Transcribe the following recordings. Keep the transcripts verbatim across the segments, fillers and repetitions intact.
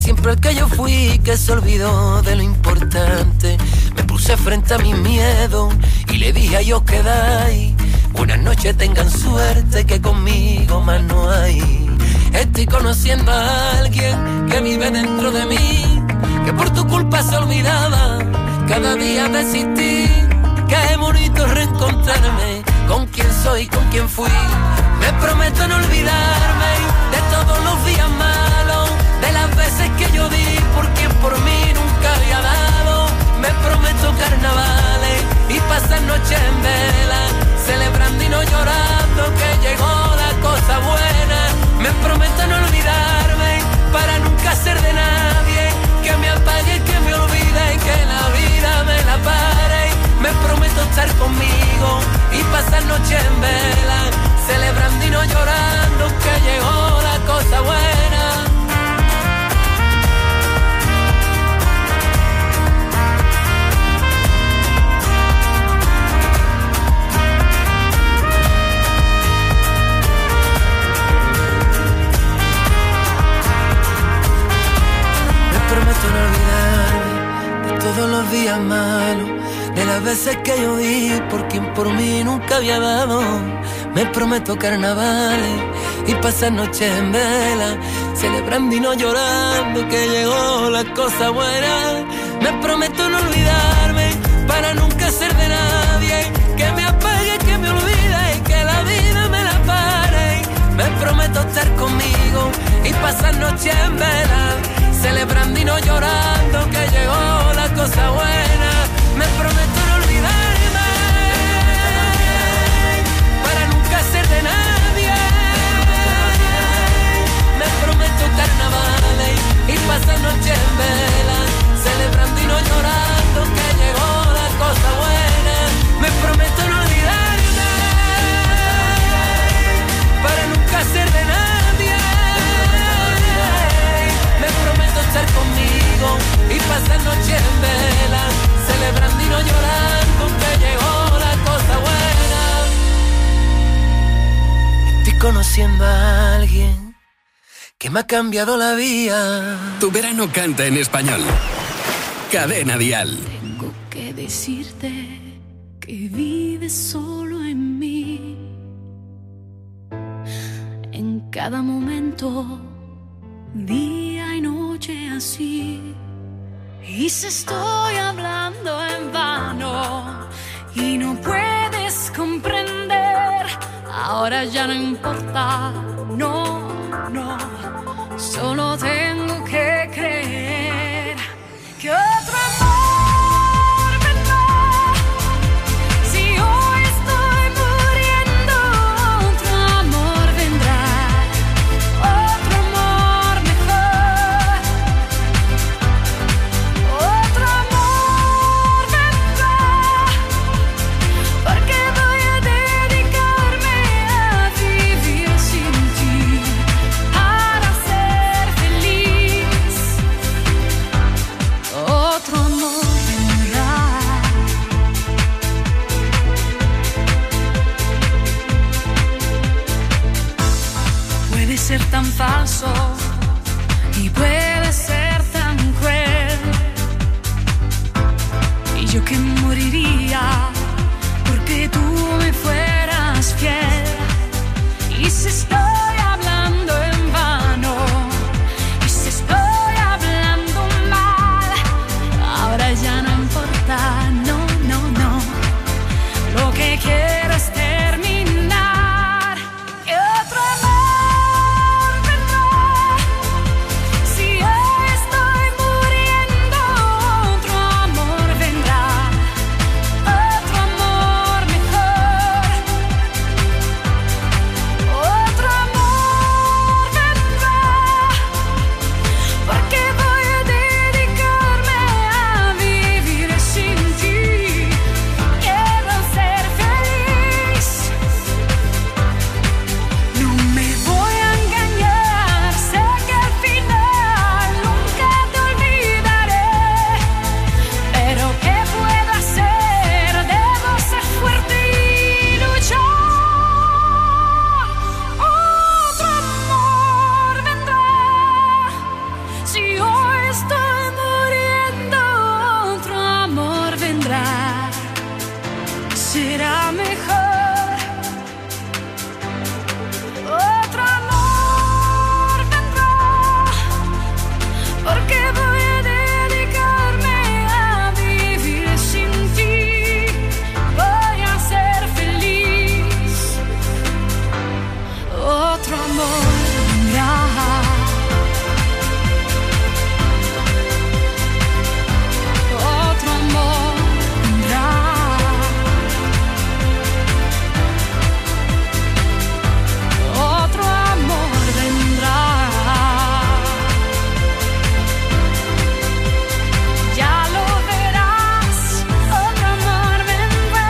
Siempre que yo fui que se olvidó de lo importante, me puse frente a mi miedo y le dije a ellos quedáis. Buenas noches, tengan suerte que conmigo más no hay. Estoy conociendo a alguien que vive dentro de mí, que por tu culpa se olvidaba cada día de existir. Qué bonito reencontrarme con quien soy, con quien fui. Me prometo no olvidarme de todos los días malos, de las veces que yo di por quien por mí nunca había dado. Me prometo carnavales y pasar noches en vela, celebrando y no llorando que llegó la cosa buena. Me prometo no olvidarme para nunca ser de nadie, que me apague, que me olvide y que la vida me la pare. Me prometo estar conmigo y pasar noches en vela, celebrando y no llorando que llegó la cosa buena. Prometo no olvidarme de todos los días malos, de las veces que yo di por quien por mí nunca había dado. Me prometo carnavales y pasar noches en vela, celebrando y no llorando que llegó la cosa buena. Me prometo no olvidarme para nunca ser de nadie, que me apague, que me olvide y que la vida me la pare. Me prometo estar conmigo y pasar noches en vela, celebrando y no llorando que llegó la cosa buena. Me prometo no olvidarme para nunca ser de nadie. Me prometo carnavales y pasar noches en vela, celebrando y no llorando que llegó la cosa buena. Me prometo no olvidarme para nunca ser de nadie. Me prometo estar conmigo y pasar noches en vela, celebrando y no llorando que llegó la cosa buena. Estoy conociendo a alguien que me ha cambiado la vida. Tu verano canta en español. Cadena Dial. Tengo que decirte que vives solo en mí, en cada momento, día y noche así. Y si estoy hablando en vano y no puedes comprender, ahora ya no importa, no, no, solo tengo que creer que otro amor vendrá. Si hoy estoy muriendo, otro amor vendrá, otro amor mejor, otro amor vendrá, porque voy a dedicarme a vivir sin ti, para ser feliz. Otro amor vendrá. Puede ser tan falso y puede ser tan cruel, y yo que moriría porque tú me fueras fiel. Y si estoy hablando en vano, y si estoy hablando mal, ahora ya no importa, no, no, no, lo que quiero es terminar. Que otro amor vendrá. estoy muriendo, otro amor vendrá, será mejor. Otro amor vendrá, porque voy a dedicarme a vivir sin ti. Voy a ser feliz. Otro amor vendrá. Otro amor vendrá. Otro amor vendrá. Ya lo verás, otro amor vendrá.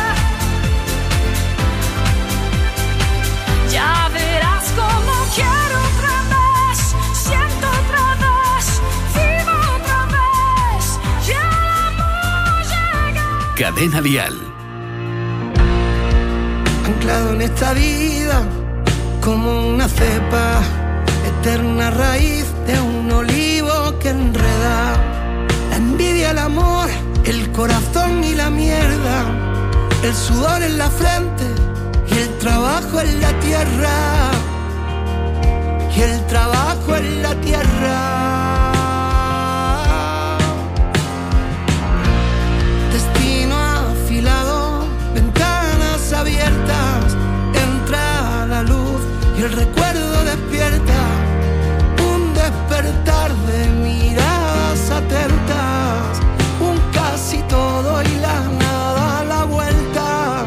Ya verás cómo quiero otra vez, siento otra vez, vivo otra vez. Ya el amor llega. Cadena Dial. Anclado en esta vida como una cepa, eterna raíz de un olivo que enreda. La envidia, el amor, el corazón y la mierda, el sudor en la frente y el trabajo en la tierra, y el trabajo en la tierra. Destino afilado, ventanas abiertas, entra la luz y el recuerdo despierta. Un despertar de miradas atentas, un casi todo y la nada a la vuelta,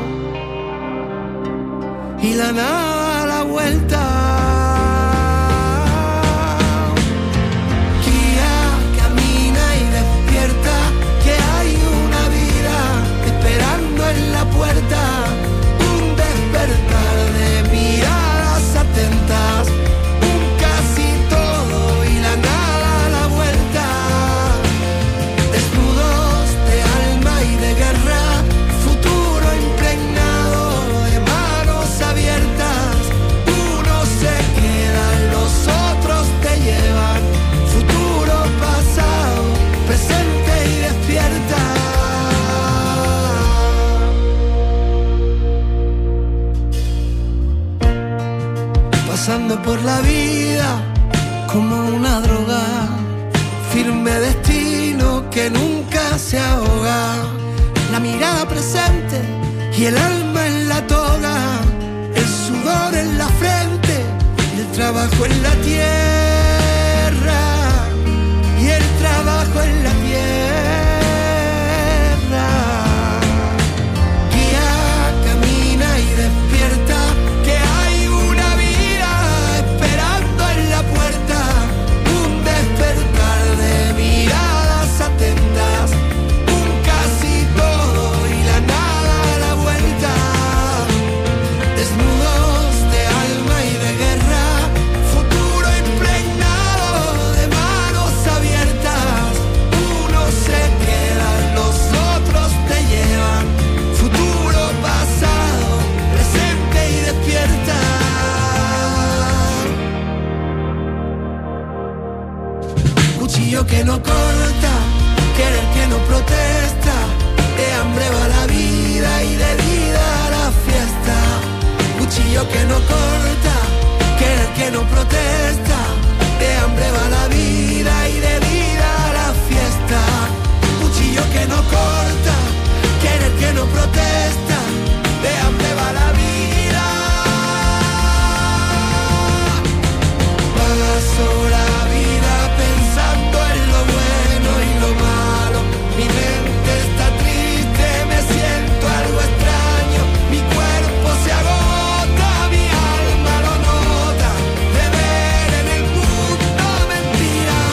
y la nada a la vuelta. Guía, camina y despierta, que hay una vida esperando en la puerta. Un despertar de miradas atentas, un casi todo y la nada a la vuelta. Desnudos de alma y de guerra, futuro impregnado de manos abiertas. Uno se queda, los otros te llevan. Futuro, pasado, presente y despierta. Pasando por la vida como una droga, firme destino que nunca se ahoga. La mirada presente y el alma en la toga, el sudor en la frente y el trabajo en la tierra, y el trabajo en la tierra. Guía, camina y despierta, que hay una vida esperando en la puerta. Un despertar de miradas atentas, un casi todo y la nada a la vuelta. Desnudos de alma y de guerra, futuro impregnado de manos abiertas. Uno se queda, los otros te llevan. Futuro, pasado, presente y despierta. Cuchillo que no corta, querer que no protesta. De hambre va la vida y de vida la fiesta. Cuchillo que no corta, querer que no protesta. De hambre va la vida y de vida la fiesta. Cuchillo que no corta, querer que no protesta. De hambre va la vida. Paso la vida pensando en lo bueno y lo malo. Mi mente está triste, me siento algo extraño. Mi cuerpo se agota, mi alma lo nota. De ver en el mundo mentiras.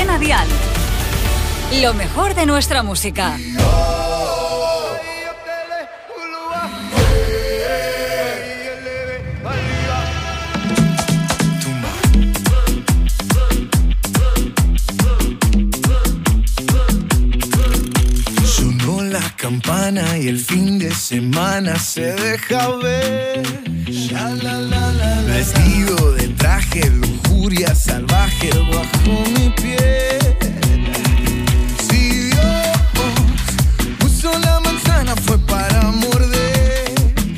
Cadena Dial. Lo mejor de nuestra música. Sonó la campana y el fin de semana se deja ver. Vestido de traje, lujuria salvaje bajo mi piel. Si Dios puso la manzana fue para morder.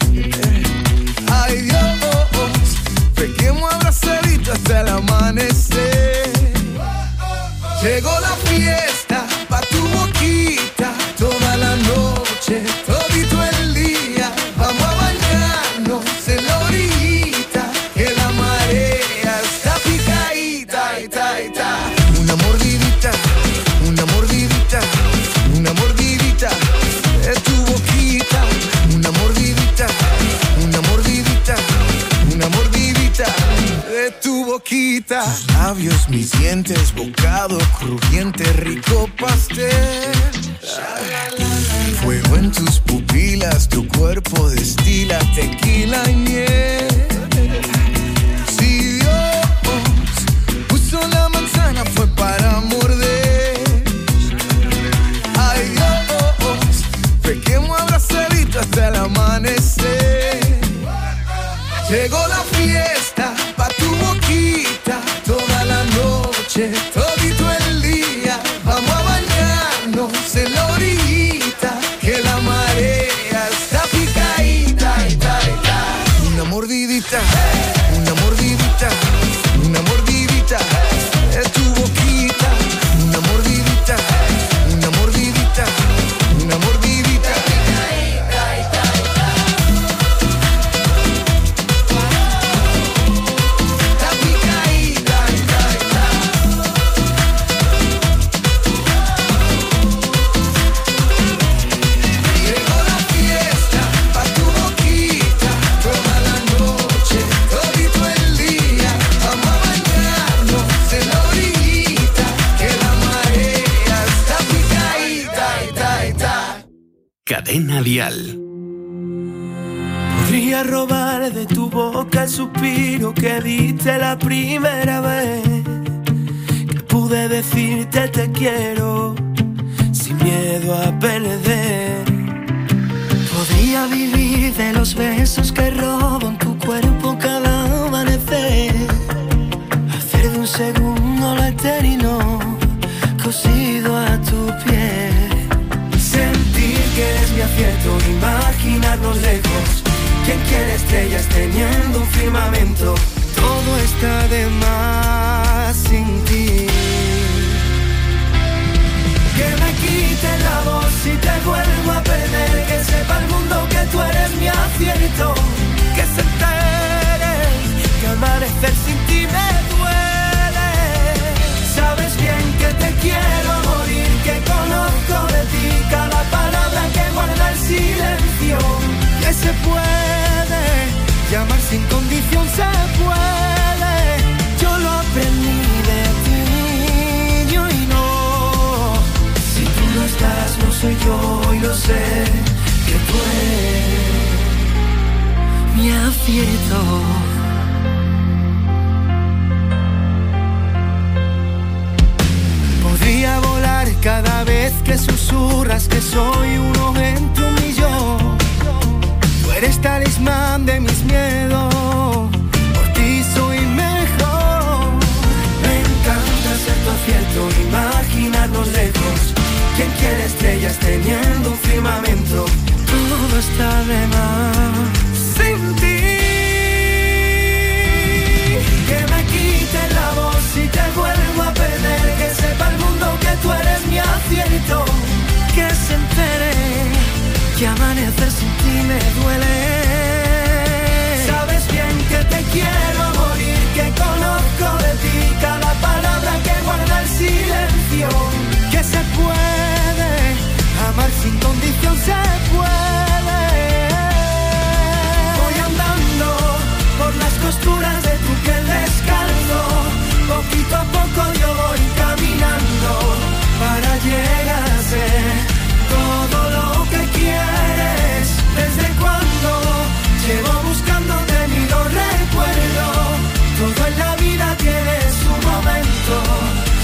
Ay Dios, pequemos abrazaditos hasta el amanecer. Llegó la fiesta pa' tu boquita, toda la noche, todito el día. Vamos a bañarnos en la orillita, que la marea está picadita, ita, ita. Una mordidita, una mordidita, una mordidita de tu boquita. Una mordidita, una mordidita, una mordidita de tu boquita. Tus labios, mis dientes, bocado crujiente, rico pastel. Fuego en tus pupilas, tu cuerpo destila tequila y miel. Si Dios puso la manzana fue para morder. Ay Dios, pequemos abrazaditos hasta el amanecer. Llegó la fiesta pa' tu boquita, toda la noche, todito el día. Vamos a bañarnos en la orillita, que la marea está picadita, ita, ita. Una mordidita, una mordidita, una mordidita de tu boquita. Una mordidita, una mordidita, una mordidita. Cadena Dial. Podría robar de tu boca el suspiro que diste la primera vez que pude decirte te quiero sin miedo a perder. Podría vivir de los besos que robo en tu cuerpo cada amanecer, hacer de un segundo lo eterno cosido a tu piel. Sentir que eres mi acierto, imaginarnos lejos. ¿Quién quiere estrellas teniendo un firmamento? Todo está de más sin ti. Que me quite la voz si te vuelvo a perder. Que sepa el mundo que tú eres mi acierto. Que se entere que amanecer sin ti me duele. Sabes bien que te quiero morir, que conozco de ti cada palabra que guarda el silencio. Que se puede llamar sin condición, se puede. Yo lo aprendí de ti, yo y no. Si tú no estás, no soy yo y lo sé. Que tú eres mi acierto. Podría volar cada vez que susurras que soy uno entre un millón. Tú eres talismán de mis miedos, por ti soy mejor. Me encanta ser tu acierto, imaginarnos lejos. ¿Quién quiere estrellas teniendo un firmamento? Todo está de más sin ti. Que me quite la voz si te vuelvo a perder. Que sepa el mundo que tú eres mi acierto. Que se entere que amanecer sin ti me duele. Sabes bien que te quiero morir, que conozco de ti cada palabra que guarda el silencio. Que se puede amar sin condición, se puede.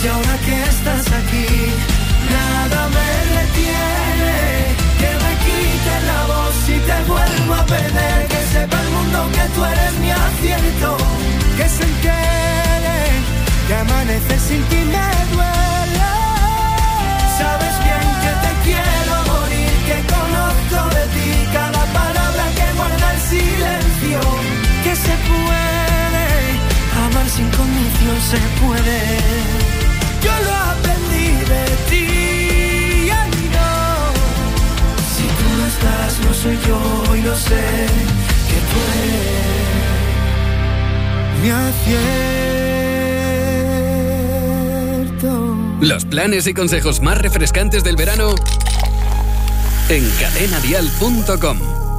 Y ahora que estás aquí, nada me detiene. Que me quites la voz y te vuelvo a perder. Que sepa el mundo que tú eres mi acierto. Que se entere que amanecer sin ti me duele. Sabes bien que te quiero morir, que conozco de ti cada palabra que guarda el silencio. Que se puede amar sin condición, se puede. Yo lo aprendí de ti. Ay, no. Si tú no estás, no soy yo y lo sé. Que tú eres mi acierto. Los planes y consejos más refrescantes del verano en cadena dial punto com.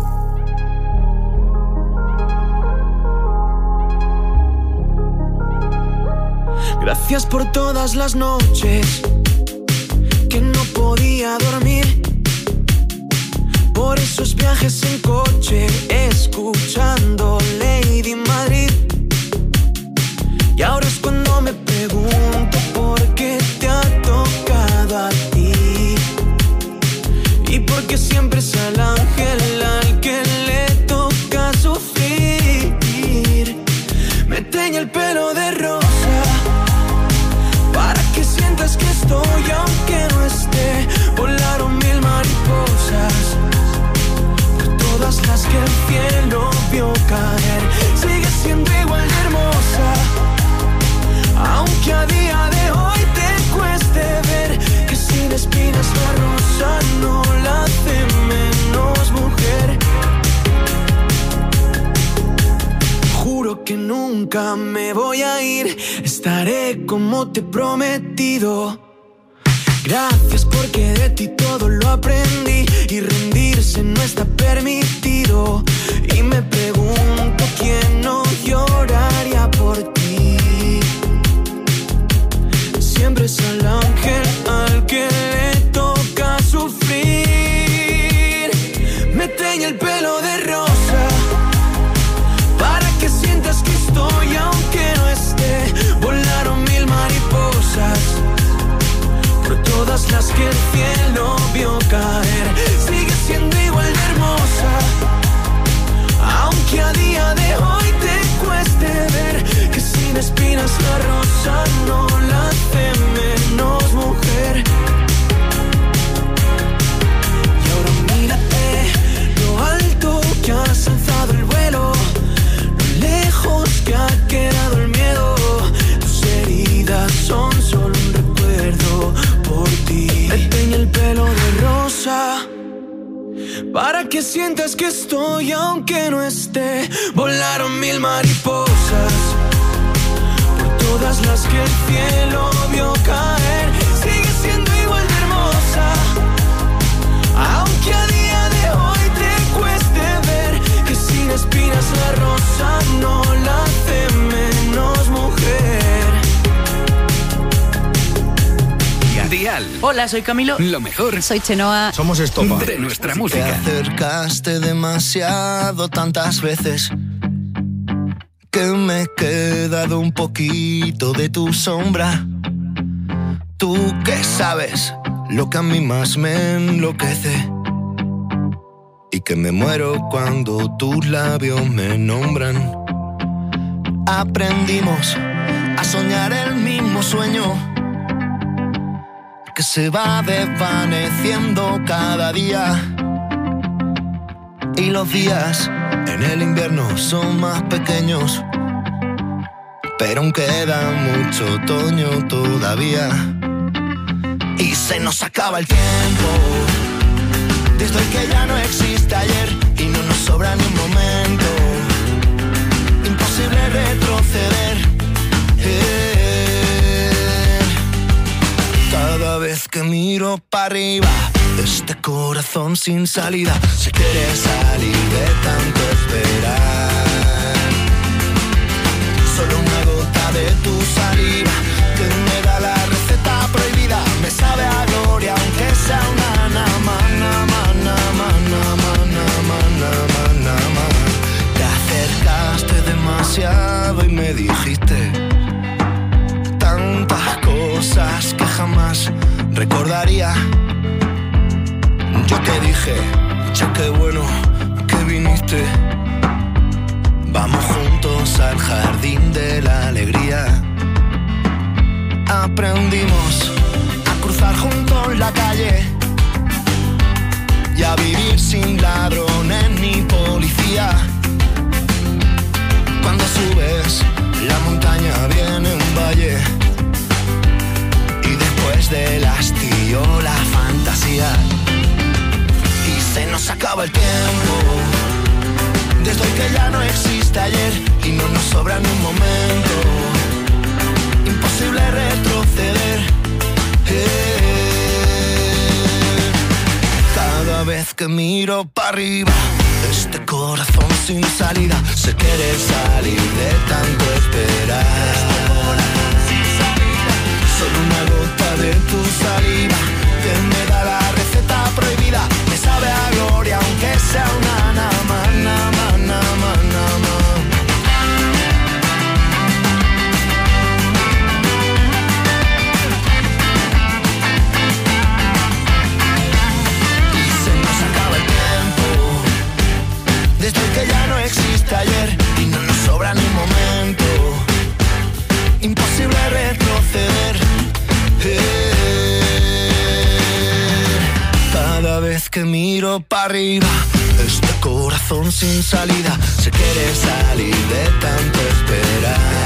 Gracias por todas las noches que no podía dormir, por esos viajes en coche escuchando Lady Madrid. Y ahora es cuando me pregunto por qué te ha tocado a ti y por qué siempre es al ángel al que le toca sufrir. Me teñe el pelo de rosa para que sientas que estoy aunque no esté. Volaron mil mariposas por todas las que el cielo vio caer. Sigue siendo igual de hermosa, aunque a día de hoy te cueste ver que sin espinas la rosa no la hace menos mujer. Juro que nunca me voy a ir, estaré como te he prometido. Gracias porque de ti todo lo aprendí y rendirse no está permitido. Y me pregunto quién no lloraría por ti. Siempre es al ángel al que le toca sufrir. Me teñe el pelo de rosa para que sientas que estoy aunque no esté. Volaron mil mariposas por todas las que el cielo vio caer. Sigue siendo igual de hermosa, aunque a día de hoy te cueste ver que sin espinas la rosa no la hace menos mujer. Y ahora mírate lo alto que has alzado el vuelo, lo lejos que ha quedado el miedo. Tus heridas son solo un recuerdo por ti. Me teñe el pelo de rosa para que sientas que estoy aunque no esté. Volaron mil mariposas por todas las que el cielo vio caer. Sigue siendo igual de hermosa, aunque a día de hoy te cueste ver que sin espinas la rosa no la hace menos mujer. Dial. Hola, soy Camilo. Lo mejor. Soy Chenoa. Somos Estopa. De nuestra Te música. acercaste demasiado tantas veces que me he quedado un poquito de tu sombra. Tú que sabes lo que a mí más me enloquece y que me muero cuando tus labios me nombran. Aprendimos a soñar el mismo sueño que se va desvaneciendo cada día. Y los días en el invierno son más pequeños, pero aún queda mucho otoño todavía. Y se nos acaba el tiempo, desde el que ya no existe ayer, y no nos sobra ni un momento. Imposible retroceder. eh. Cada vez que miro para arriba, este corazón sin salida se quiere salir de tanto esperar. Solo una gota de tu saliva que me da la receta prohibida. Me sabe a gloria aunque sea una nama, nama, nama, nama, nama, nama, nama. Te acercaste demasiado y me dijiste tantas cosas jamás recordaría. Yo te dije, ya qué bueno que viniste. Vamos juntos al jardín de la alegría. Aprendimos a cruzar juntos la calle y a vivir sin ladrones ni policía. Cuando subes la montaña viene un valle y después del hastío la fantasía. Y se nos acaba el tiempo desde hoy que ya no existe ayer y no nos sobra ni un momento. Imposible retroceder. Eh. Cada vez que miro para arriba, este corazón sin salida se quiere salir de tanto esperar. Solo una gota de tu saliva que me da la receta prohibida. Me sabe a gloria aunque sea una nada más, nada más, nada más, nada más. Y se nos acaba el tiempo desde que ya no existe ayer y no nos sobra ni un momento. Imposible retroceder. Cada vez que miro para arriba, este corazón sin salida se quiere salir de tanto esperar.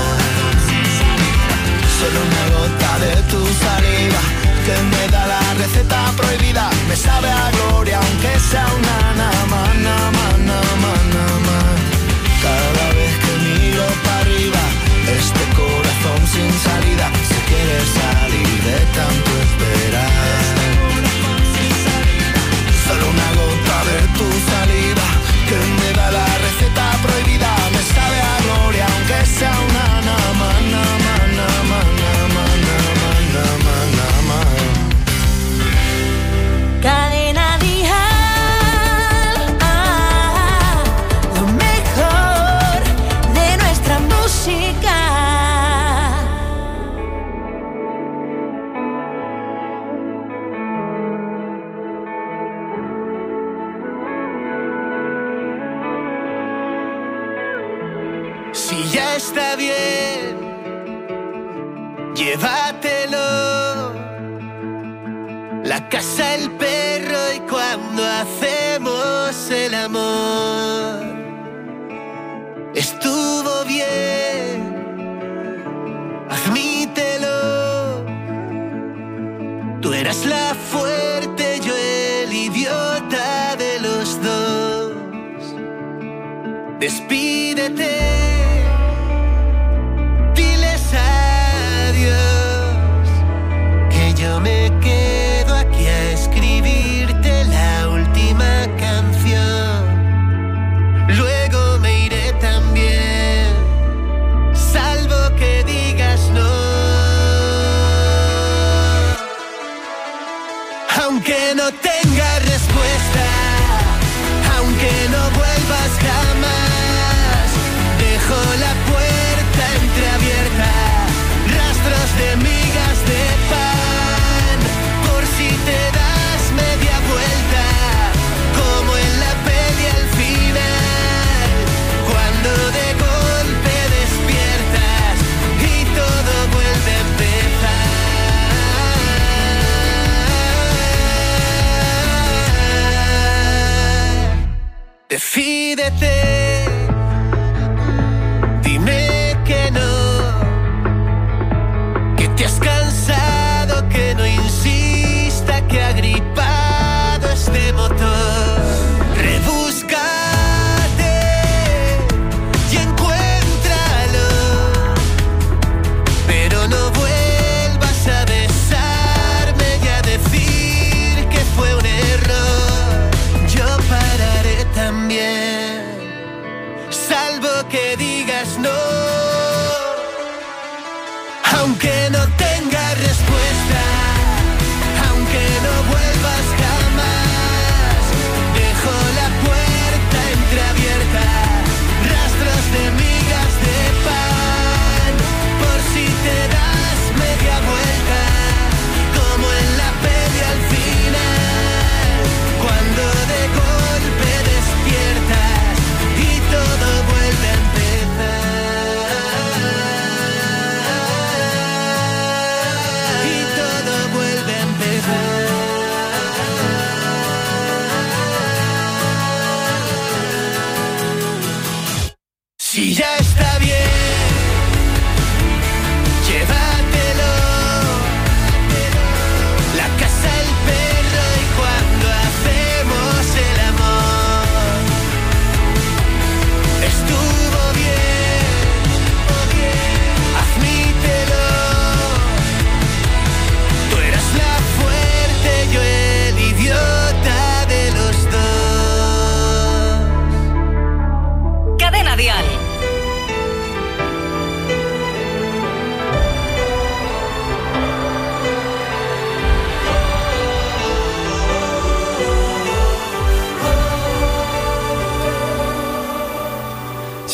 Solo una gota de tu saliva que me da la receta prohibida. Me sabe a gloria aunque sea una nada más, nada más, nada más, nada más. Cada vez que miro para arriba, este corazón sin salida se quiere salir de tanto esperar. Solo una gota de tu saliva que me da la receta prohibida. Me sabe a gloria aunque sea una nada más, nada más, nada más, nada más, nada más, nada más, nada más. Cadena Dial, ah, lo mejor de nuestra música. Si ya está bien, llévatelo. La casa, el perro y cuando hacemos el amor. Estuvo bien, admítelo. Tú eras la fuerte, yo el idiota de los dos. Despídete. Yo me quedo aquí a escribirte la última canción. Luego me iré también, salvo que digas no. Aunque no tengas respuesta, aunque no vuelvas jamás, dejo la puerta entreabierta, rastros de migas de pan. Si te das media vuelta, como en la peli al final, cuando de golpe despiertas y todo vuelve a empezar.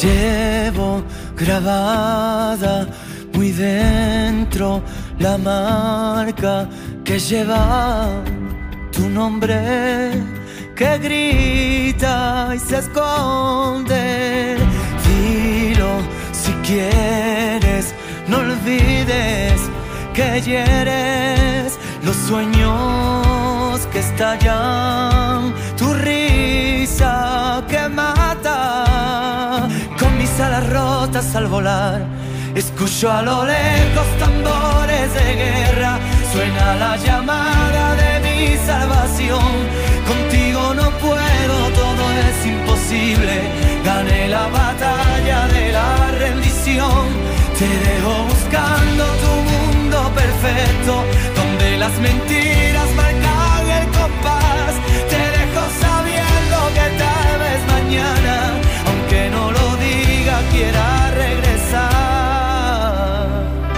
Llevo grabada muy dentro la marca que lleva tu nombre, que grita y se esconde. Dilo si quieres, no olvides que hieres los sueños que estallan, tu risa que mata. Con mis alas rotas al volar, escucho a lo lejos tambores de guerra. Suena la llamada de mi salvación. Contigo no puedo, todo es imposible. Gané la batalla de la rendición. Te dejo buscando tu mundo perfecto, donde las mentiras marcan el compás. Te dejo sabiendo que tal vez mañana, aunque no lo diga, quiera regresar.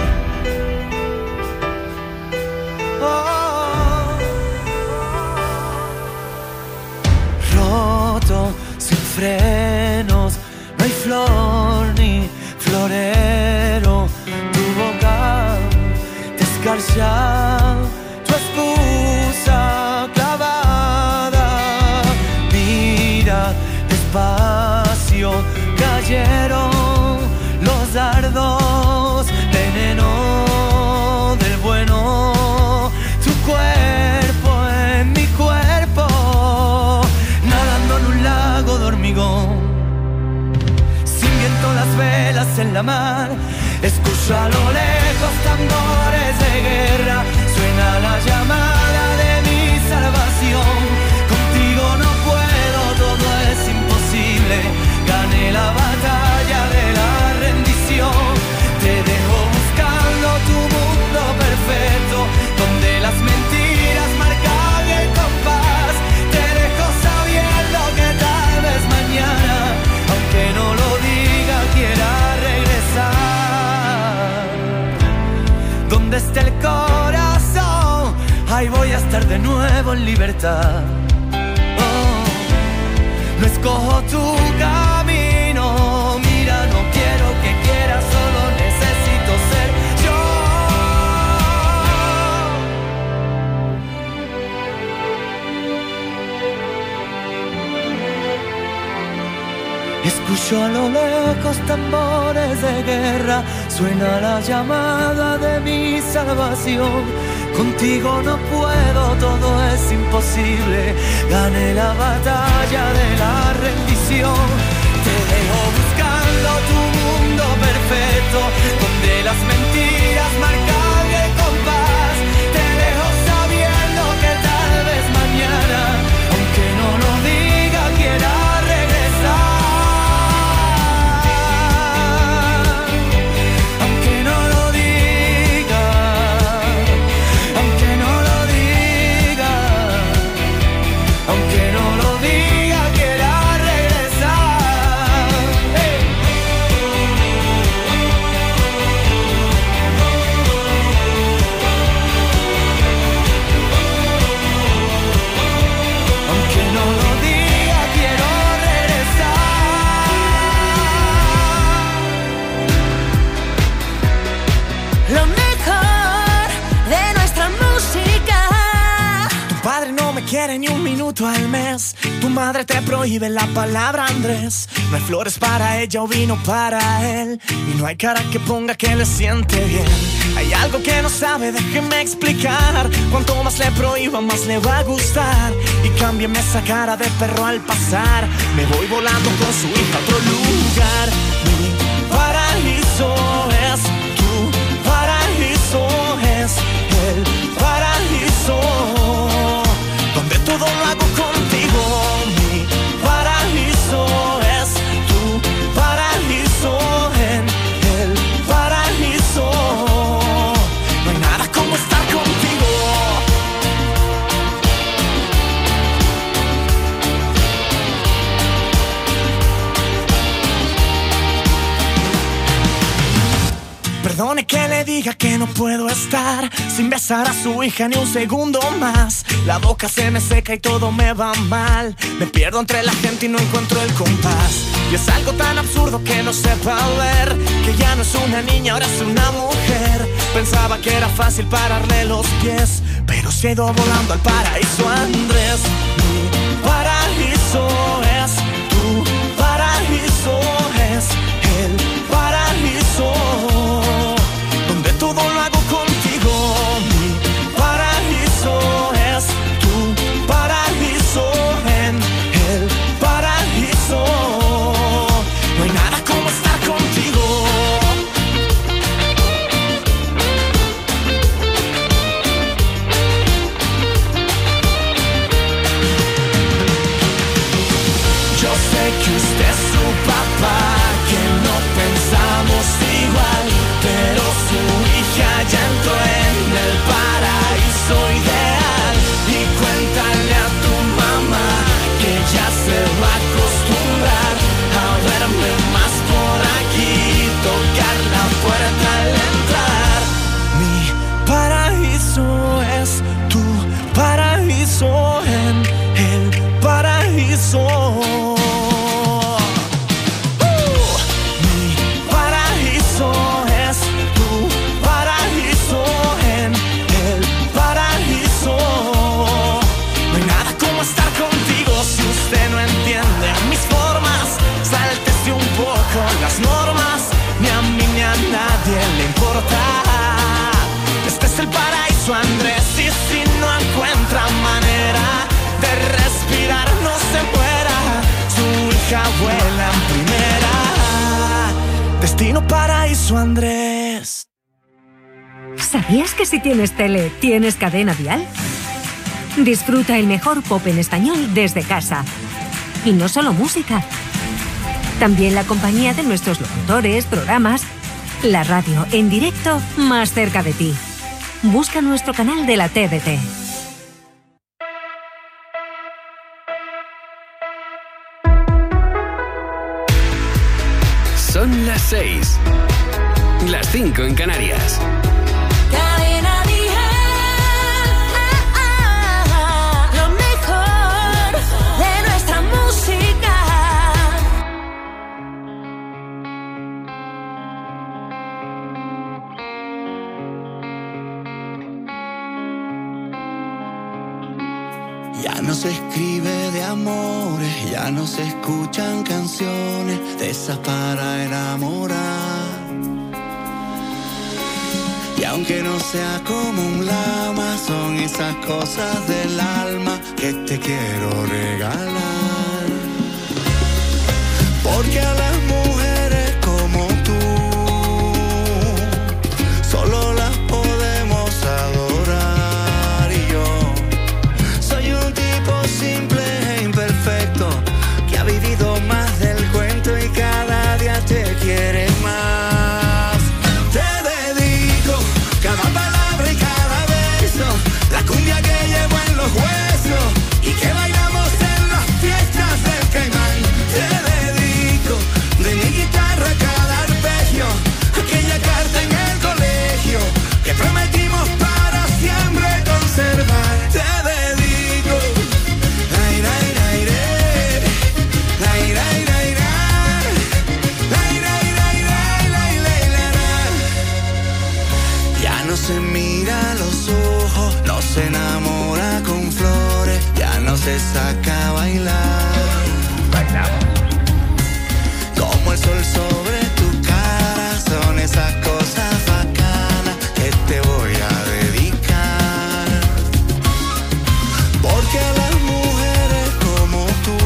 Oh. Roto, sin frenos, no hay flor ni florero. Tu boca te escarcha, tu excusa clavada. Mira despacio, cayeron los dardos, veneno del bueno. Tu cuerpo en mi cuerpo, nadando en un lago de hormigón. Sin viento las velas en la mar, escucho a lo lejos tambores de guerra. Suena la llamada de mi salvación. Contigo no puedo, todo es imposible. Gané la batalla de la rendición. Te dejo buscando tu mundo perfecto, donde las mentiras marcan el compás. Te dejo sabiendo que tal vez mañana, aunque no lo diga, quiera regresar. Donde esté el corazón, ahí voy a estar de nuevo en libertad. Oh, no escojo tu camino, mira, no quiero que quieras, solo necesito ser yo. Escucho a lo lejos tambores de guerra, suena la llamada de mi salvación. Contigo no puedo, todo es imposible. Gané la batalla de la rendición. Te dejo buscando tu mundo perfecto, donde las mentiras marcan el compás. Te dejo sabiendo que tal vez mañana, aunque no lo diga, quiera regresar. Quiere ni un minuto al mes. Tu madre te prohíbe la palabra Andrés. No hay flores para ella o vino para él, y no hay cara que ponga que le siente bien. Hay algo que no sabe, déjeme explicar. Cuanto más le prohíba, más le va a gustar. Y cámbiame esa cara de perro al pasar. Me voy volando con su hija a otro lugar. Mi paraíso es tu paraíso, es el paraíso, donde todo lo hago contigo. Mi paraíso es tu paraíso, en el paraíso no hay nada como estar contigo. que le diga que no puedo estar sin besar a su hija ni un segundo más. La boca se me seca y todo me va mal. Me pierdo entre la gente y no encuentro el compás. Y es algo tan absurdo que no sepa ver que ya no es una niña, ahora es una mujer. Pensaba que era fácil pararle los pies, pero se ha ido volando al paraíso. Andrés, mi paraíso es tu paraíso, es el paraíso donde todo lo hago contigo. Mi paraíso es tu paraíso, en el paraíso no hay nada como estar contigo. Yo sé que usted es su papá, que no pensamos igual, pero su hija ya entró en el paraíso ideal. Y cuéntale a tu mamá que ya se va a acostumbrar a verme más por aquí, tocar la puerta al entrar. Mi paraíso es tu paraíso, en el paraíso. Las normas, ni a mí ni a nadie le importa. Este es el paraíso, Andrés, y si no encuentra manera de respirar, no se muera. Su hija vuela en primera. Destino paraíso, Andrés. ¿Sabías que si tienes tele, tienes Cadena Dial? Disfruta el mejor pop en español desde casa. Y no solo música. También la compañía de nuestros locutores, programas, la radio en directo más cerca de ti. Busca nuestro canal de la T D T. Son las seis. Las cinco en Canarias. Ya no se escribe de amores, ya no se escuchan canciones de esas para enamorar. Y aunque no sea como un lama, son esas cosas del alma que te quiero regalar. Porque a las mujeres como tú solo las podemos adorar. Y yo soy un tipo simple e imperfecto que ha vivido más del cuento y cada día te quiere más. Te dedico cada palabra y cada beso, la cumbia que llevo en los huesos y que bailamos en las fiestas del Caimán. Te dedico de mi guitarra cada arpegio, aquella carta en el colegio que prometimos para siempre conservar. Te dedico ay, ay, ay, ay, ay, ay, ay, ay, ay, ay, ay. Ya no se mira a los ojos, no se enamora con flores, ya no se saca a bailar. Bailamos como el sol sobre tu cara, son esas cosas bacanas que te voy a dedicar. Porque a las mujeres como tú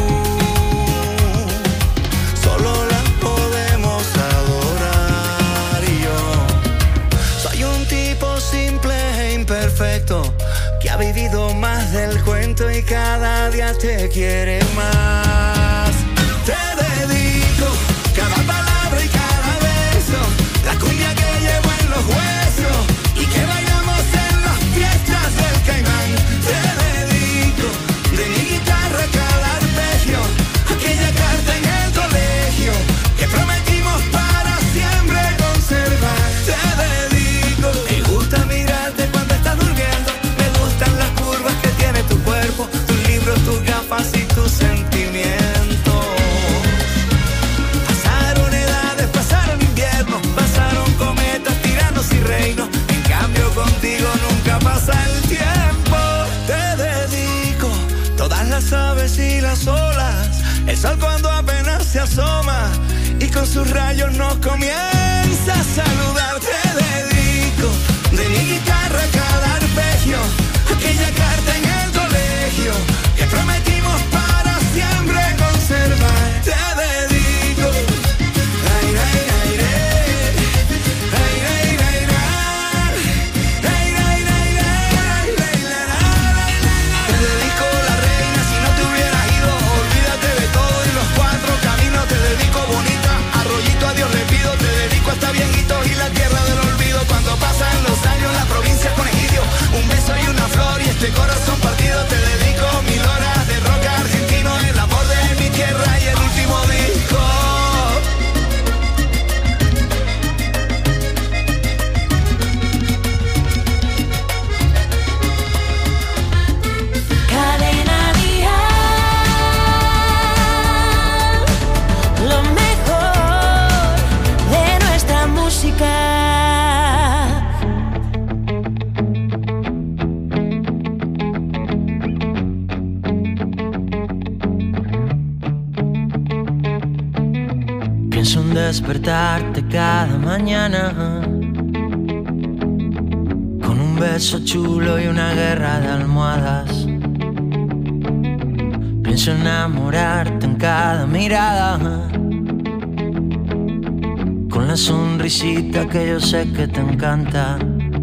solo las podemos adorar. Y yo soy un tipo simple e imperfecto que ha vivido más del cuento y cada día te quiere más. Te dedico cada palabra y cada beso, la cumbia que llevo en los huesos y que bailamos en las fiestas del Caimán. Te dedico de mi guitarra cada arpegio, aquella carta en el colegio que prometimos para siempre conservar. Te dedico con sus rayos nos comienza a saludar. Te dedico de mi guitarra cada arpegio, aquella carta en el colegio que prometimos para siempre conservar. Te dedico, ay, ay, ay, ay, ay, ay, ay, ay, ay, ay, ay, te dedico la reina, si no te hubieras ido, olvídate de todo y los cuatro caminos. Te dedico bonita, arroyito a Dios le pido. Te dedico hasta viejitos y la tierra del olvido. Cuando pasan los años la provincia con egidio, un beso y una flor y este corazón partido. Te dedico mil horas de rock argentino, el amor de mi tierra y el último disco. Cadena Dial, lo mejor de nuestra música. Pienso en despertarte cada mañana con un beso chulo y una guerra de almohadas. Pienso enamorarte en cada mirada, con la sonrisita que yo sé que te encanta.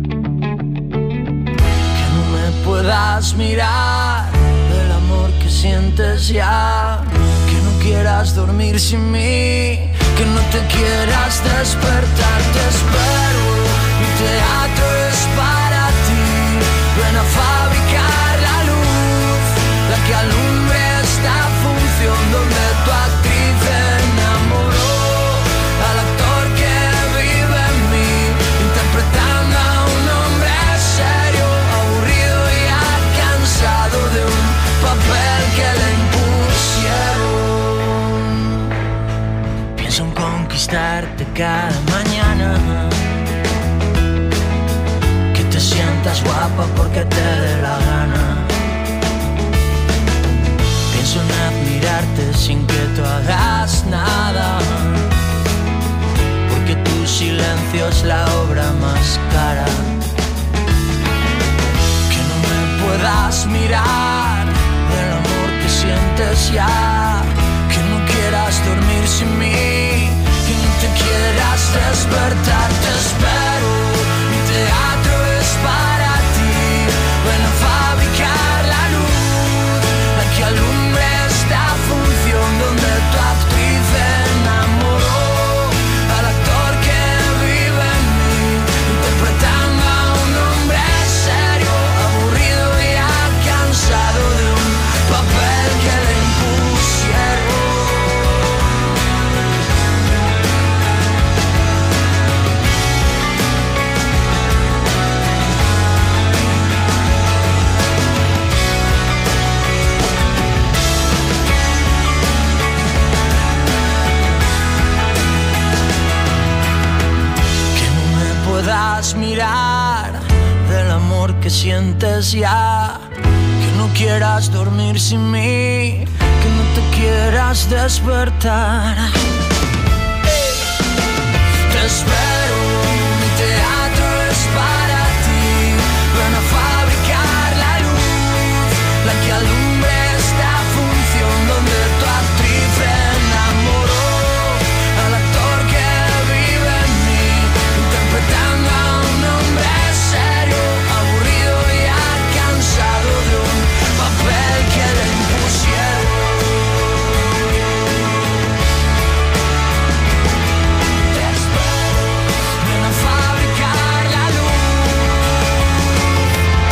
Que no me puedas mirar del amor que sientes ya, que no quieras dormir sin mí, que no te quieras despertar. Te espero, mi teatro es para ti. Ven a fabricar la luz, la que alumbre esta función donde tu actriz enamoró al actor que vive en mí, interpretando a un hombre serio, aburrido y ya cansado de un papel que le impusieron. Pienso en conquistarte cada mañana, que te sientas guapa porque te dé la gana. Pienso en admirarte sin que tú hagas nada, porque tu silencio es la obra más cara. Que no me puedas mirar del amor que sientes ya, que no quieras dormir sin mí, que no te quieras despertar. Te espero, mi teatro es para ti. Ven a fabricar la luz, la que alumbre esta función donde tu actriz enamoró al actor que vive en mí, interpretando a un hombre serio, aburrido y ya cansado de un papel que le impusieron. Puedas mirar del amor que sientes ya, que no quieras dormir sin mí, que no te quieras despertar. Te espero, mi teatro es para ti. Ven a fabricar la luz, la que alumbre esta función donde tu actriz enamoró al actor que vive en mí, interpretando a un hombre serio, aburrido y ya cansado de un papel que le impusieron. Te espero, ven a fabricar la luz.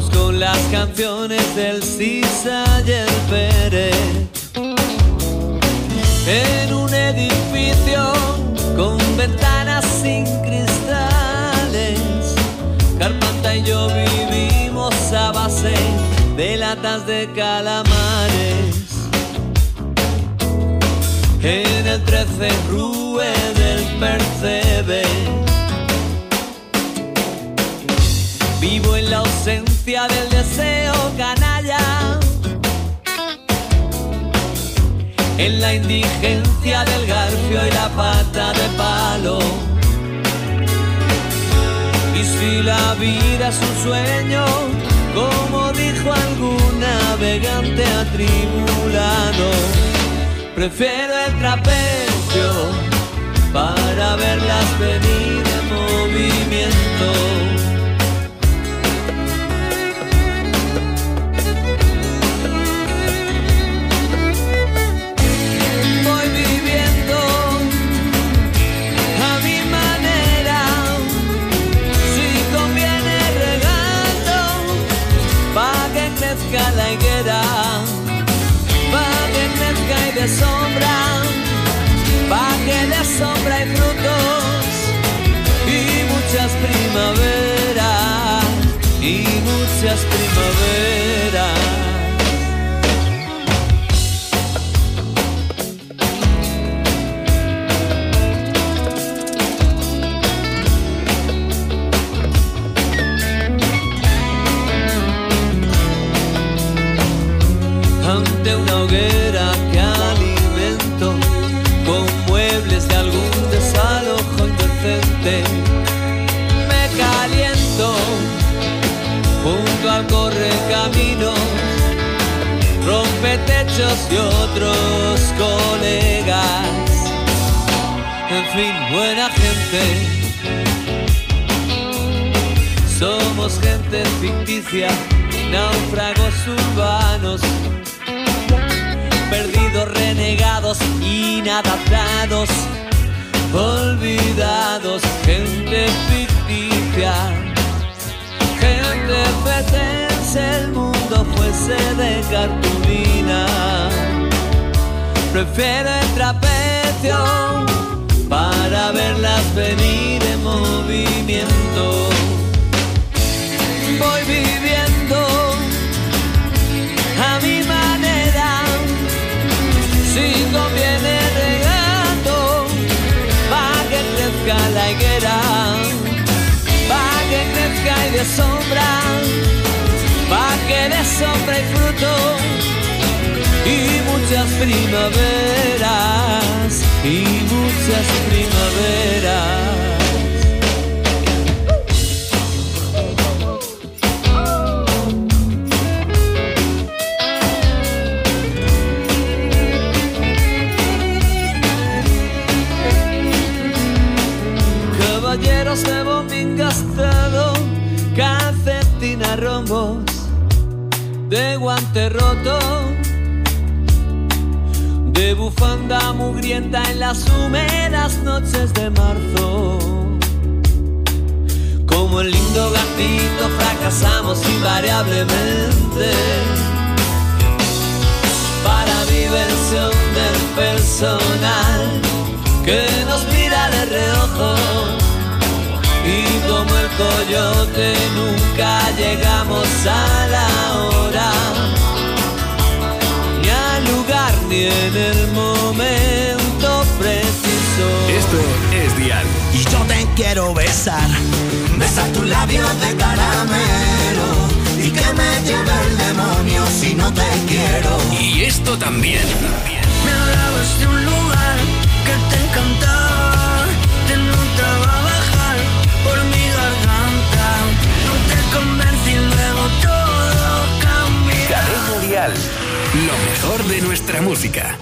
Vamos con las canciones del Sisa y el Pérez en un edificio con ventanas sin cristales. Carpanta y yo vivimos a base de latas de calamares. En el trece Rue del Percebe vivo en la ausencia del deseo canalla, en la indigencia del garfio y la pata de palo. Y si la vida es un sueño, como dijo algún navegante atribulado, prefiero el trapecio para verlas venir en movimiento. Voy viviendo a mi manera, si conviene regando, pa' que crezca la higuera, pa' que crezca y de sombra, pa' que de sombra y frutos, y muchas primaveras, y muchas primaveras. Ante una hoguera que alimento con muebles de algún desalojo indecente, me caliento junto al correcaminos, rompetechos y otros colegas. En fin, buena gente, somos gente ficticia, náufragos urbanos, perdidos, renegados, inadaptados, olvidados, gente ficticia, gente fetense, el mundo fuese de cartulina. Prefiero el trapecio para verlas venir en movimiento. Voy viviendo a mi manera, si conviene regando, pa' que crezca la higuera, pa' que crezca y de sombra, pa' que de sombra y fruto, y muchas primaveras, y muchas primaveras. Caballeros de bombín gastado, calcetín a rombos, de guante roto, de bufanda mugrienta en las húmedas noches de marzo. Como el lindo gatito fracasamos invariablemente, para diversión del personal que nos mira de reojo. Y como el coyote nunca llegamos a la hora, ni al lugar ni en el momento preciso. Esto es Dial. Y yo te quiero besar, besar tus labios de caramelo, y que me lleve el demonio si no te quiero. Y esto también. Me hablabas de un lugar que te encantaba, te notaba bajar por mi garganta, no te convencí, luego todo cambió. Cadena Dial, lo mejor de nuestra música.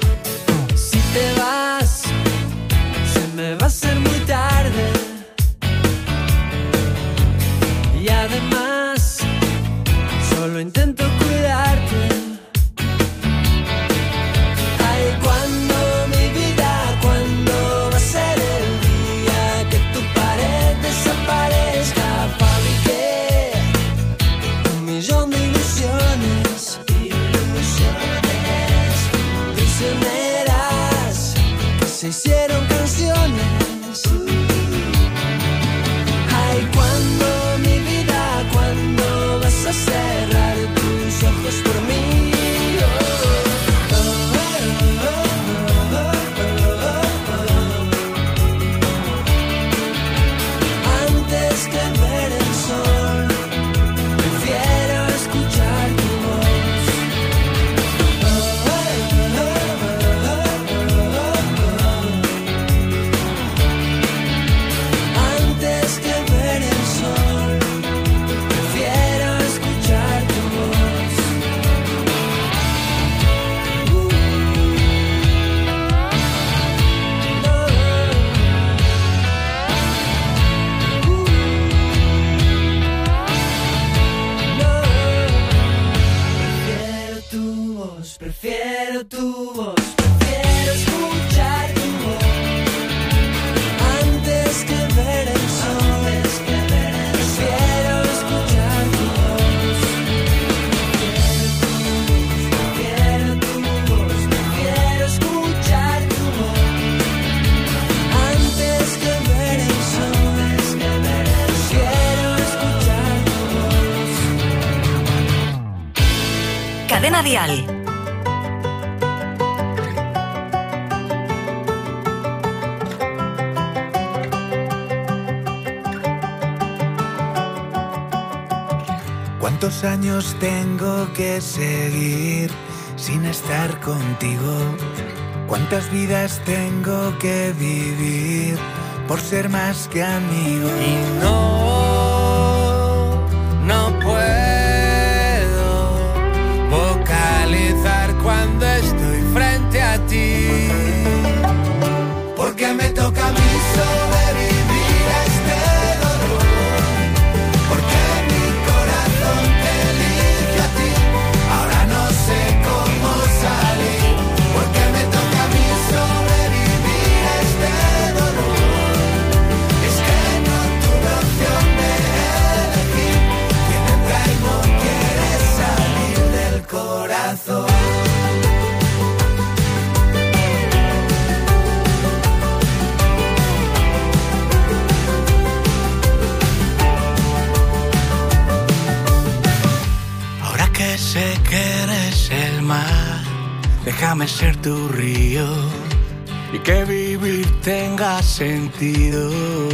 Si te vas, se me va a hacer muy tarde. Cadena Dial. ¿Cuántos años tengo que seguir sin estar contigo? ¿Cuántas vidas tengo que vivir por ser más que amigo? Y no, no puedo vocalizar cuando estoy frente a ti, porque me toca a mí sobrevivir a este dolor, porque mi corazón te elige a ti. Ahora no sé cómo salir, porque me toca a mí sobrevivir a este dolor. Es que no tuve opción de elegir quién entra y no quiere salir del corazón. Sé que eres el mar, déjame ser tu río y que vivir tenga sentido.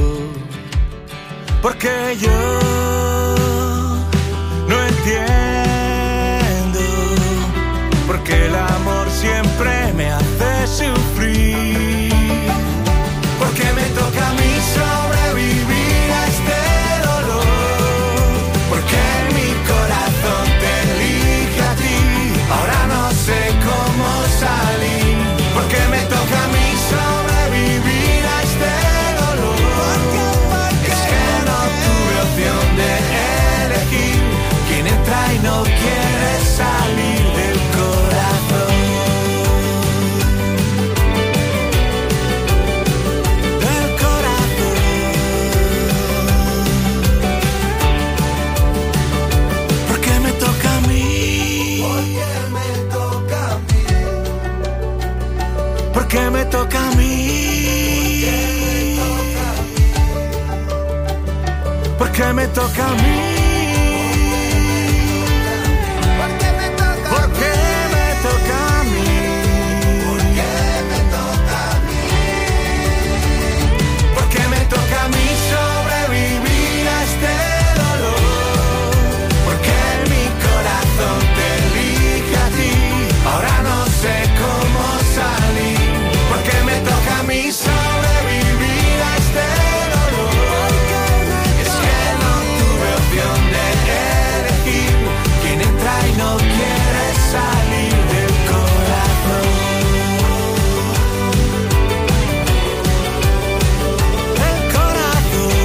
Porque yo no entiendo por qué el amor siempre me hace sufrir. Porque me toca a mí sobrevivir a este dolor, porque mi corazón te ahora no sé cómo salir, porque me toca a mí sobrevivir a este dolor. Es que no tuve opción de elegir quién entra y no quiere salir del corazón. Del corazón. Porque me toca a mí. Porque me toca a mí. Porque me toca a mí. Porque me toca a mí. Porque me toca a mí. Porque me toca a mí. Porque me toca a mí sobrevivir a este dolor. Porque mi corazón te elige a ti. Ahora no sé cómo salir, porque me toca a mí sobrevivir a este dolor. Es que no tuve opción de elegir quién entra y no quiere salir del corazón. Del corazón.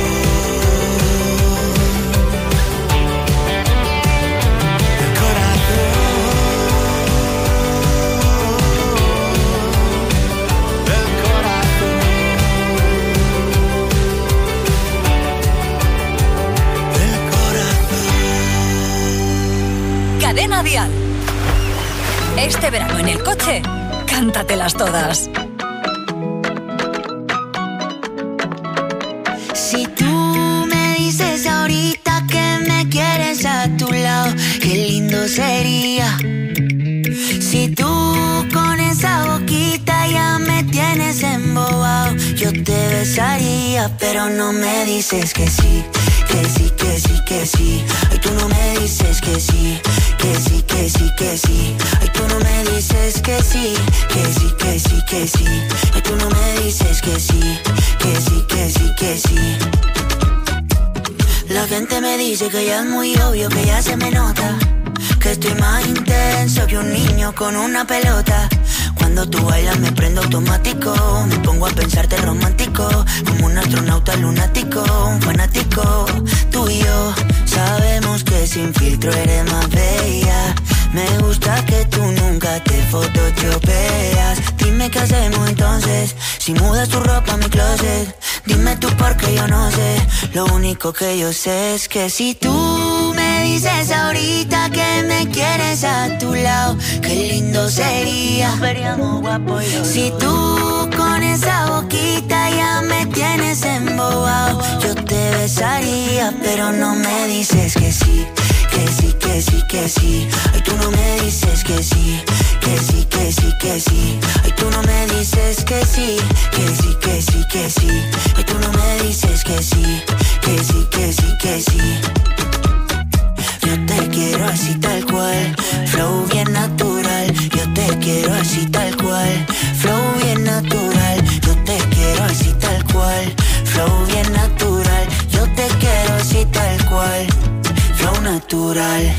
Del corazón. Cadena Dial. Este verano en el coche, cántatelas todas. Si tú me dices ahorita que me quieres a tu lado, qué lindo sería. Si tú con esa boquita ya me tienes embobado, yo te besaría, pero no me dices que sí. Que sí, que sí, que sí. Ay, tú no me dices que sí. Que sí, que sí, que sí. Ay, tú no me dices que sí. Que sí, que sí, que sí. Ay, tú no me dices que sí. Que sí, que sí, que sí. La gente me dice que ya es muy obvio, que ya se me nota, que estoy más intenso que un niño con una pelota. Cuando tú bailas me prendo automático, me pongo a pensarte romántico, como un astronauta lunático, un fanático. Tú y yo sabemos que sin filtro eres más bella. Me gusta que tú nunca te photoshopeas. Dime qué hacemos entonces, si mudas tu ropa a mi closet. Dime tú porque yo no sé, lo único que yo sé es que si tú me dices ahorita que me quieres a tu lado, qué lindo sería. Si tú con esa boquita ya me tienes embobado, yo te besaría, pero no me dices que sí. Que que sí, que sí, que sí. Ay, tú no me dices que sí, que sí, que sí, que sí. Ay, tú no me dices que sí, que sí, que sí, que sí. Ay, tú no me dices que sí, que sí, que sí, que sí. Yo te quiero así tal cual, flow bien natural. Yo te quiero así tal cual, flow bien natural. Yo te quiero así tal cual, flow bien natural. Yo te quiero así tal cual, flow natural.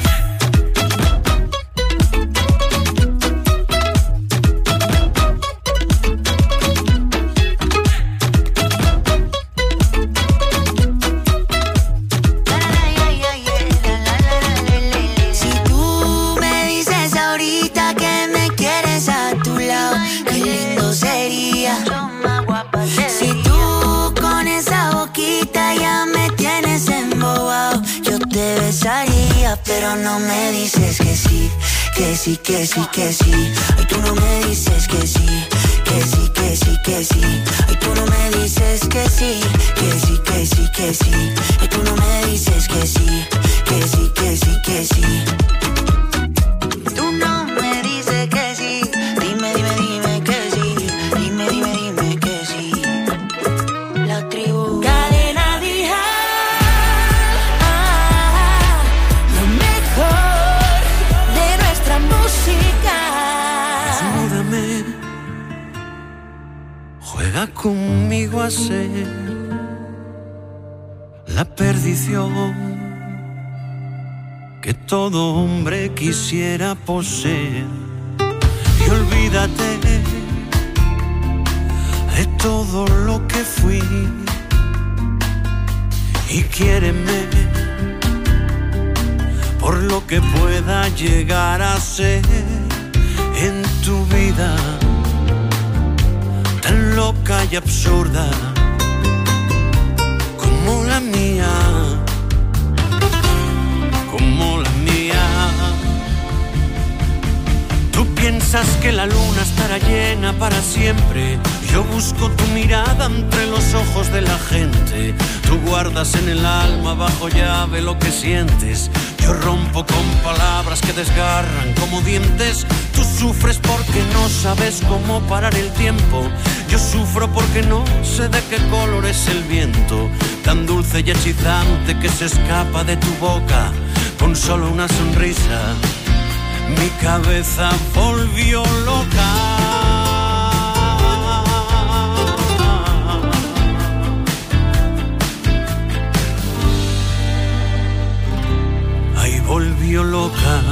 Pero no me dices que sí, que sí, que sí, que sí. Ay, tú no me dices que sí, que sí, que sí, que sí. Ay, tú no me dices que sí, que sí, que sí, que sí. Ay, tú no me dices que sí, que sí, que sí, que sí. Tú no me dices que sí. Dime, dime, dime que sí. Dime, dime, dime que sí. La tribu. Cadena Dial. Juega conmigo a ser la perdición que todo hombre quisiera poseer. Y olvídate de todo lo que fui y quiéreme por lo que pueda llegar a ser en tu vida, tan loca y absurda como la mía, como la mía. Tú piensas que la luna estará llena para siempre. Yo busco tu mirada entre los ojos de la gente. Tú guardas en el alma bajo llave lo que sientes. Yo rompo con palabras que desgarran como dientes. Tú sufres porque no sabes cómo parar el tiempo. Yo sufro porque no sé de qué color es el viento, tan dulce y hechizante que se escapa de tu boca con solo una sonrisa. Mi cabeza volvió loca. Ahí volvió loca.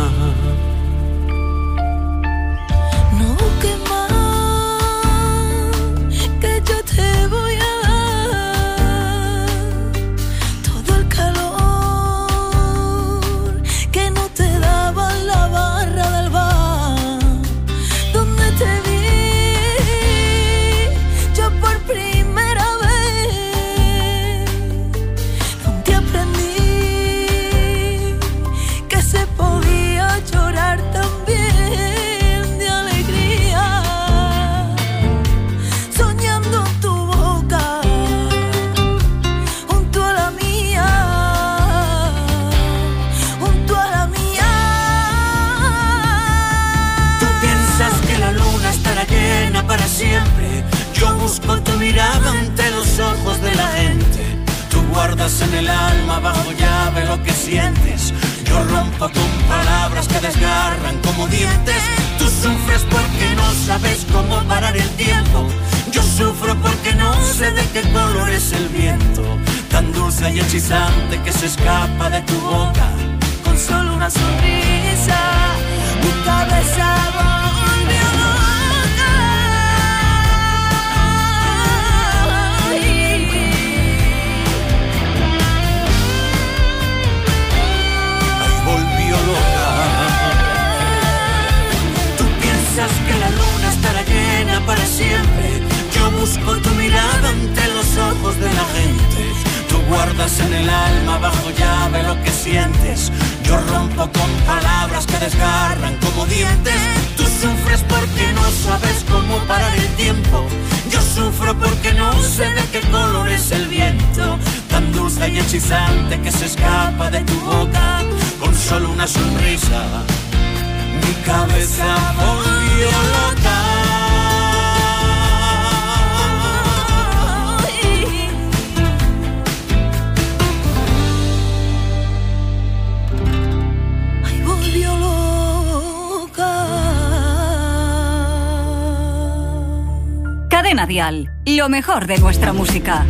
No, que más que yo te voy a dar todo el calor que no te daba la barra del bar donde te vi yo por primera vez, donde aprendí que se podía llorar también de alegría, soñando tu boca junto a la mía, junto a la mía. Tú piensas que la luna estará llena para siempre. Yo busco tu mirada ante los ojos de la gente. Tú guardas en el alma bajo llave lo que sientes. Yo rompo con palabras que desgarran como dientes. Tú sufres porque no sabes cómo parar el tiempo. Yo sufro porque no sé de qué color es el viento, tan dulce y hechizante que se escapa de tu boca Con solo una sonrisa, mi cabeza volvió loca. Ahí volvió loca. Tú piensas que la luna estará llena para siempre. Yo busco tu mirada ante los ojos de la gente. Tú guardas en el alma bajo llave lo que sientes. Yo rompo con palabras que desgarran como dientes. Tú sufres porque no sabes cómo parar el tiempo. Yo sufro porque no sé de qué color es el viento, tan dulce y hechizante que se escapa de tu boca con solo una sonrisa, mi cabeza volvió loca. Ay, volvió loca. Cadena Dial, lo mejor de nuestra música.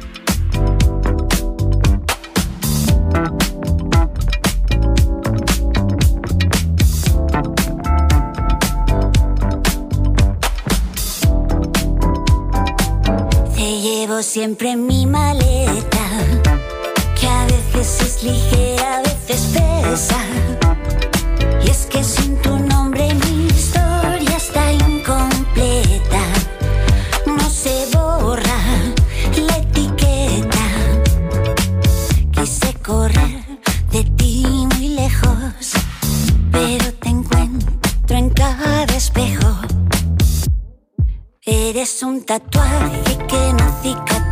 Siempre en mi maleta, que a veces es ligera, a veces pesa. Y es que sin tu nombre mi historia está incompleta. No se borra la etiqueta. Quise correr de ti muy lejos, pero te encuentro en cada espejo. Eres un tatuaje que no cicatriza.